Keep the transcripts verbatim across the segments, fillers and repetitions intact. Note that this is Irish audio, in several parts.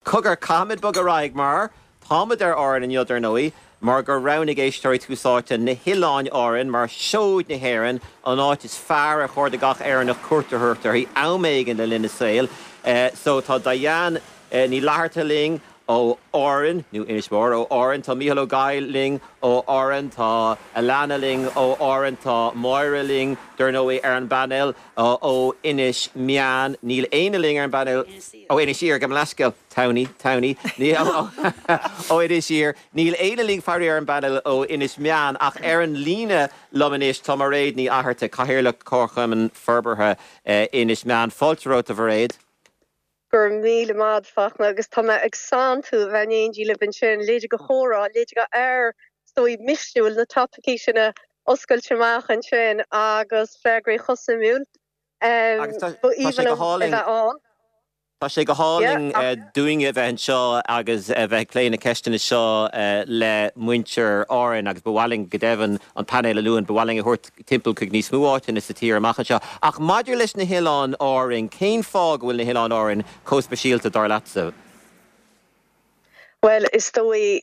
Cogar Camid Bugaraig Mar, Palmad ar Oran and Yodder Noe, Mar gur Rownig Eishtori Tusáta na Hilláin Oran, Mar Showed na Heron, an áit is far a Chordagach Erin of Curta Hurter, he Aumegan the Linda Sale, so ta Diane ni Lartaling. O Oran, New Inishmore, O Oran, Ta Mihalo Gailing, O Oran, Ta Alanaling, O Oran, Ta Moiraling, Dernoe Aaron Banel, O O Inish Mian, Neil Aineling Aaron Banel, O Inishir, Gamlaska, Towny, Towny, O Inishir, Neil Aineling, Fari Aaron Banel, O Inish Mian, Ach Aaron Lina, Lomanish, Tomarade, Ni Aharte, Kahirla, Korcham, and Ferberha, Inish Mian, Foltero to Varade. Gur míle mád fachna agus tá ag santu bhain díle bin sin léide go chóra léide go air stoi misisiúil na tappaí sinna oscail teach an sin agus flegraí chosamúil even an Tá sé go háling doing event seo agus bheith léin na ceistena seo le muintir áin agus bhhaling go devan an panel a luúin bhhaling a thuirt timppel chuig níos múáin is sa tír amachchan seo. Ach maidir leis na Hilláin áin, cén fág bhfuil na Hilláin áin cóspa síalta dar leatsa? Well, is stoi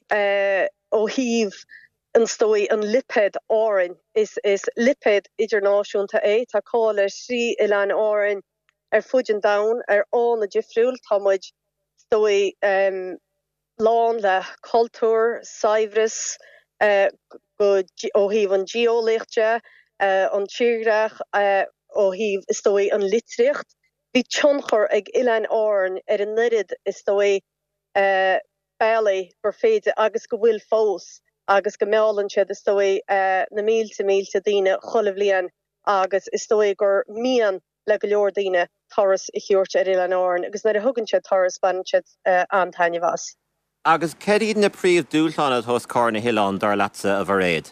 ó híh an stoi an lipid áin is is lipid idirnáisiúnta é tá cála sí Hilláin áin ar fudjin down ar an a jifriúil támuid stoi um, lán le cultúr, saibhris, uh, go ó híh an geolaigte, uh, an tíreach uh, ó híh stoi an litricht. Bhí tionchar ag Hilláin áin ar an nurid is stoi uh, bailí gur féide agus go bhfuil fós agus go meálann siad is stoi uh, na mílte mílte daoine cholamh líon agus is stoi gur mían le go leor daoine Taurus i chiúirte ar Hilláin áin, agus na a thugann siad Taurus ban siad uh, an taine bhas. Agus céad na príomh dúltána thos cá na Hilláin dar leatsa a bhréad?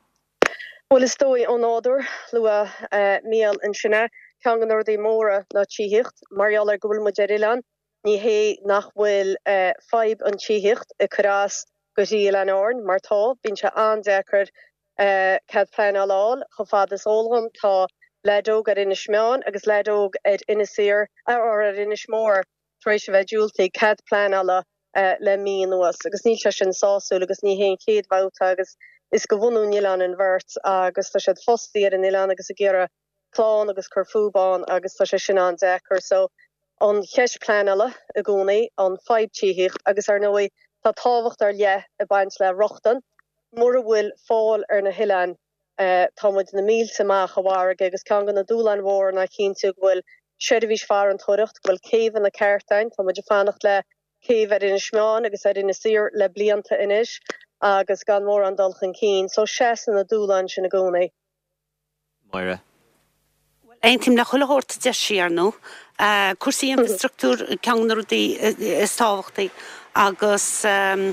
Well, is dói an áidir lua uh, míal an sinna ceangan or dé móra na tíhicht, marial ar gúil muid ar Hilláin, ní hé nach bhfuil uh, fibe an tíhicht i chorás go dtí Hilláin áin, mar tá, bín se andéchar uh, cad plein aláil, cho fad is ólgam tá ledóg ar inis meán agus ledóg ar inisir ar ar inis mór tréis bheith dúiltaí cad plein ala uh, le mí nuas agus ní se sin sáúil agus ní hén céad bhata agus is go bhunú Hilláin an bhirt agus tá siad fostí ar an Hilláin agus a ggéire chlán agus curfúbán agus tá sé sin an dechar so an cheis plein ala a gcónaí an fibe tíhicht agus ar nói tá táhacht ar le a baint le rochtan mór a bhfuil fáil ar na Hilláin Uh, Támuid na mílte maach a bharg agus ceangan na dúlan mhór na cínú bhfuil seirbhís fear an tuireacht bhfuil céimh na ceirtein, Támuid a fannacht le céimh ar ina smeán agus ar ina sir le blianta inis agus gan mór an dulchan cín, so seasan na dúlan sin na gcónaí. Moira. Eintim na chulathirta de siar nó, cuasaí infrastruktúr ceangar dí is tábhachtaí agus an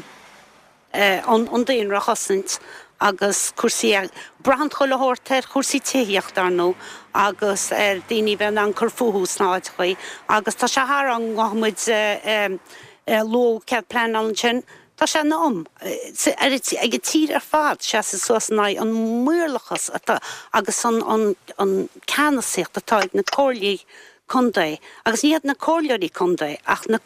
daon ra chosint agus cuasaí brand chulathirta cuasaí tíocht ar nó agus ar daoine bheith an curfúhús náid chuí agus tá se thar an ghamuid ló cead plein an sin tá sé nám ag tír ar fad sé sa suasná an muirlachas agus an ceannasaíocht atá ag na cóirlaí condaí agus níiad na cóirlaí condaí ach na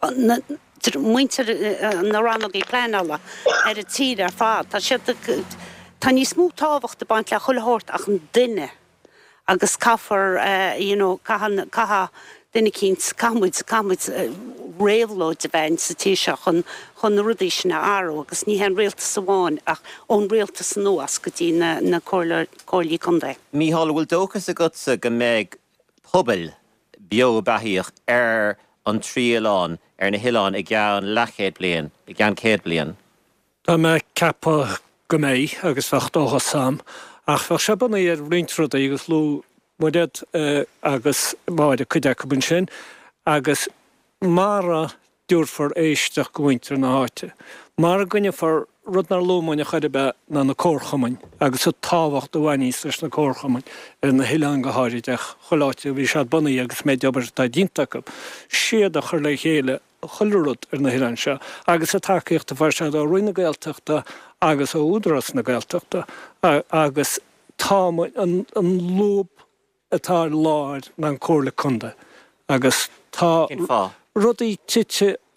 muintir na rannaí pleanala ar a tír ar fad tá sé tá ní smú tábhacht a baint le chulathairt ach an duine agus caafar you know caha caha duine cíns camuid camuid réalhlóid a bhain sa tíise chun chun na rudaí sinna ára agus ní hen réaltas amháin ach ón réaltas nuas go dtí na na cóirlaí condaí. Mícheál bhfuil dóchas a gutsa go mbeidh pobal beo bathíoch ar an tríoláin ar na Hilláin i gceann lechéad bliain, i gceann céad bliain. Tá me ceappa go mbeidh agus bheadh dóchas sam ach bheadh sé banna ar rintrúda agus lú muidead agus máide chuide go bun sin agus mara dúrfar éisteach go bhaintear na háite. Mar gunne far rudnar lómáine chuide be na na córchamain agus a táhacht do bhainís leis na córchamain ar na Hilláin go háideach choláite bhí sé bannaí agus méid obair tá díntacha siad a chur le chéile chulrúd ar na Hilláin seo agus a takeíocht a bhar sé á roiine gaeltachta agus ó údras na gaeltachta agus tá an lób atá láir na cóirla conda agus tá rudaí tite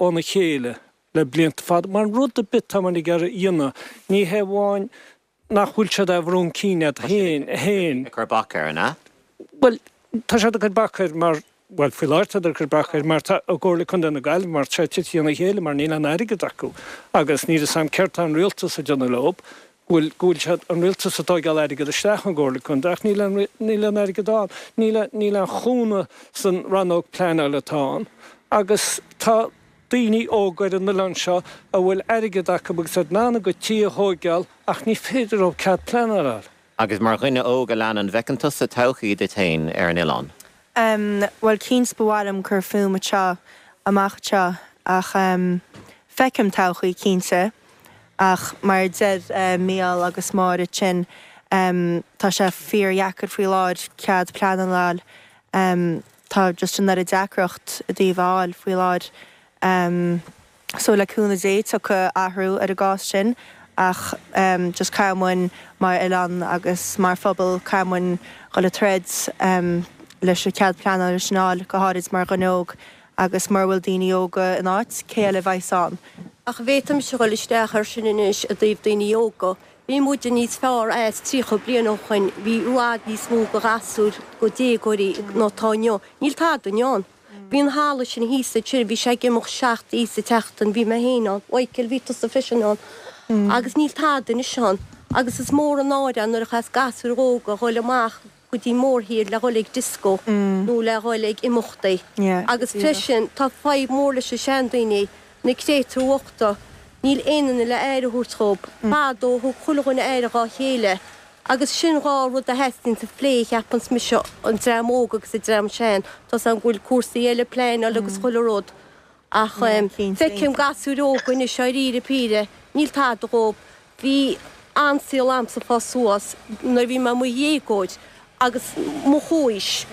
óna chéile le blianta fad, mar rud a bit tá man gar dhéana, ní he bháin nach bhfuil se a bhrún cíinead héin, héin. Gur bachar, na? Well, tá se a gur bachar mar, well, filáirta a gur bachar, mar tá a gcóirla chun na gail, mar se tíana chéile, mar níl an airigad acu. Agus ní a sam ceart an rialtas a donna lob, bhfuil gúil se an rialtas atá gal airigad a steach an gcóirla chun, ach níl an airigad an, níl an chúna san ranóg pléna le táin. Agus tá daoine ógair in na lan seo a bhfuil airigad acu agus nána go tí a thógeal ach ní féidir ó cead pleanar. Agus mar chuine óga lean an bhecantas a tochaí de tain ar an Ilan. Um, well, cíns bhhailm chur fuama seo amach seo ach um, fecim tochaí cínsa ach mar dead uh, míal agus máir sin um, tá sé fíorheachar faoi láid cead pleanan láil um, tá just an ar a deacrocht a dtíomháil faoi láid um, so le cúna dé tá chu athrú ar a gás sin ach um, just caimhain mar Ilan agus mar phobal caimhain go le threads um, leis a cead pleanan orisinál go háid mar ganóg agus mar bhfuil daoine óga in áit céile bhaithán. Ach bhétam se go listeach ar sin inis a dtíobh daoine óga. Bhí muide níos fearr as trícha blian ó chuin, bhí uad níos mó go gasúr go dégóirí nó táineo. Níl tád an Bhí an hála sin hísa tíir bhí sé gimach seacht ísa teachtan bhí me héán, oicil ví sa fisinán. Agus níl tád in seán. Agus is mór an áide an nuair a chas gasúr óga choil amach go dtí mór hir le cholig disco nó le cholig imachtaí. Agus frisin tá fáid mór leis a sean daoine na ctéitú ochta. Níl éan le éire húrtróp, bádó thu chulaganna éire gá chéile. Agus sin rá rud a hestin sa phlé cheapans mi seo an drám óga agus a drám sean, tás an gúil cuasaí eile pléin agus chularód. Ach fecim gasú róga na seo ríre píre, níl tád róp, hí ansíl am sa fásúas, nar bhí ma mu dhégóid, agus mo chúis.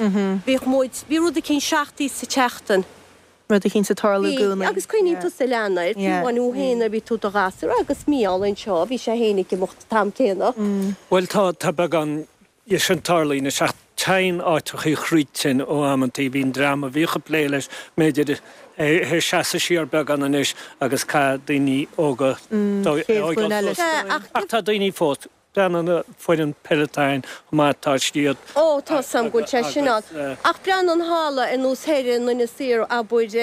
Bhí rud a cinn seachtaí sa teachtan. Rud a cinn sa tarlú gúna. Agus cuiní tú sa leanair, túanú héna bhí tú a gasar, agus míálainn seo, bhí sé héna go mocht tam céna. Well, tá tá began i sin tarlaí na seach tain áitach í chrítin ó amantí bhín drama bhícha pléiles méidir he seasa síar began anis agus cá daoine óga. Ach tá daoine fót. Dan an foiin Pelotain mátá stíad. Ó, tá sam gúil sé sinán. Ach brean an hála in ús héireann na sír a buid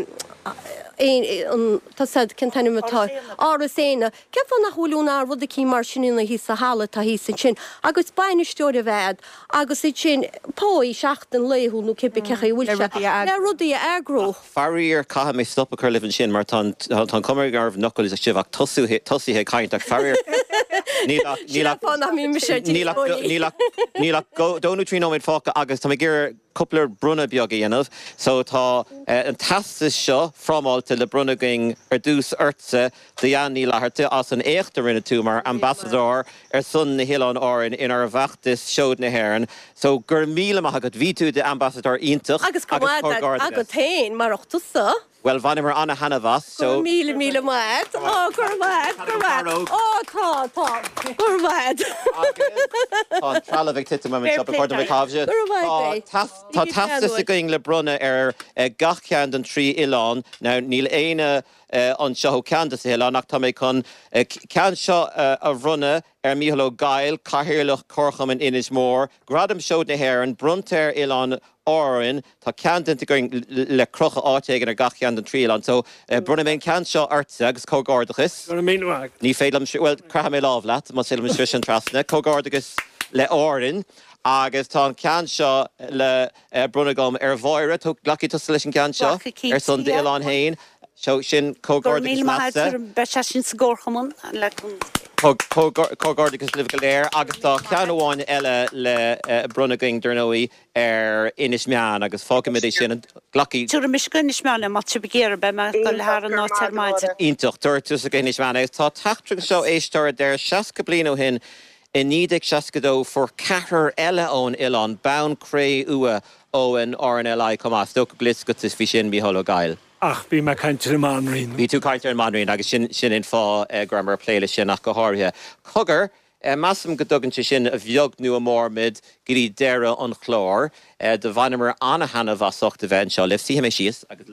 tá sad cin tanimitá áras éine. Ceafán nach bhúlún rud a cí mar sinna hí sa hála tá hí san sin. Agus bainna steir a bhead, agus i sin póí seachtain léhúil nó cipa cecha bhúil se. Le rudaí agró. Faríar caha mé stop a chur livin sin mar tá cumir garbh knuckles a sibh tosíthe caiint ach faríar. Níla dónú tríóid fáca agus tá gur coupler brunna beagga dhéanamh, so tá an tastas seo fromáilte le brunaging ar dús urtsa de dhéanaí lethirte as an éachta rinne tú mar ambassador ar sun na Hill-an áireann inar bheachtas seód na hÉireann, so gur míle maith agad ví tú de ambassador ítach agus agad tain mar ochtusa. Well, bhain mar anna hana bhas, so... Míle míle maid. Ó, gur maid, gur maid. Ó, tá, tá. Gur maid. Tá tralavig tita me siop a chuirda me cábhse. Gur maid. Tá tastas a going le brunna ar gachcean an trí Ilan, now níl éine an seo ceantas a Ilan, ach tá mé chun cean seo a runna ar míhalló gail, caithirlach corcham an inis mór, gradam seód na hÉireann, bruntair Ilan áireann, tá ceantan going le crocha áitegan ar gachcean an trí Ilan, so brunna mén cean seo artsa agus cógárdachas. Ní féadlam, well, cracha mé láh leat, má sílam is an trasna, cógárdachas le áireann, agus tá cean seo le brunagam ar bháire, tú glaci tú leis an cean seo ar son de Ilan hain, so sin cógárdachas matsa. Be sin sa gcóchaman le cógárdachas libh go léir, agus tá cean amháin eile le brunaging dúnóí ar inis meán agus fágamid sin glaci. Túra mis go inis meána mat se begéir be me go lethar an átar maidide. Ítach tuirtus a inis meán, tá teachtra seo éisteir deir seaca bliana ó hin in nídig seacadó for cethir eile ón Ilan, bán cré ua ó an R N L I comá, sto gliscut is bhí sin bhí gail. Ach, bí me caintir an manrín. Bhí tú caintir an manrín agus sin sin in fá grammar pléile sin ach go háirithe. Cogar, massam go dogann sin a bheog nu a mór mid gurí deire an chlór, de bhainimar anna hana bhasocht a bhein seo, leh si mé síos agus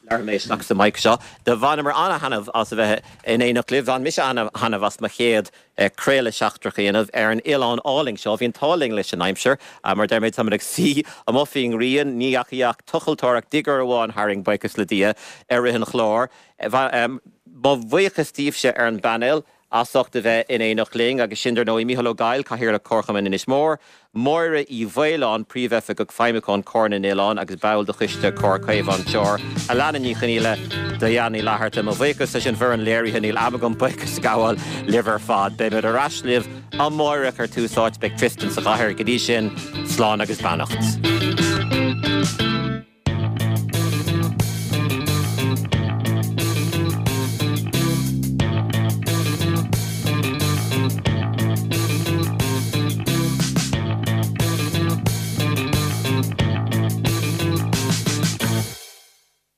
Larméis nach sa maic seo. De bhanamar anna hanamh as a bheith in éach libh an mis anna hanamh as ma chéad créile seachtracha anamh ar an Ileán áling seo, bhíon táling leis an aimseir, mar derméid samach si am ofiing rion, ní achiach tuchaltóach digur amháin haring baicas le dia ar rihan chlár. Ba bhuichas tíobse ar an banil, asachta bheith in éach ling agus sindar nó i Mícheál Ó Gail caithfir le corcham in inis mór, Moira í bhhéileán príomhefa go feimicán corna Ileán agus bail do chuiste cór caomh an teir. A leanana ní chaníile do dhéanaí leharta mo bhuichas a sin bhar an léirí chaníil abagam buchas gáil liver fad. Be bud a raslibh an Moira ar túsáid beag Tristan sa ghathir go dtí sin slán agus bannacht.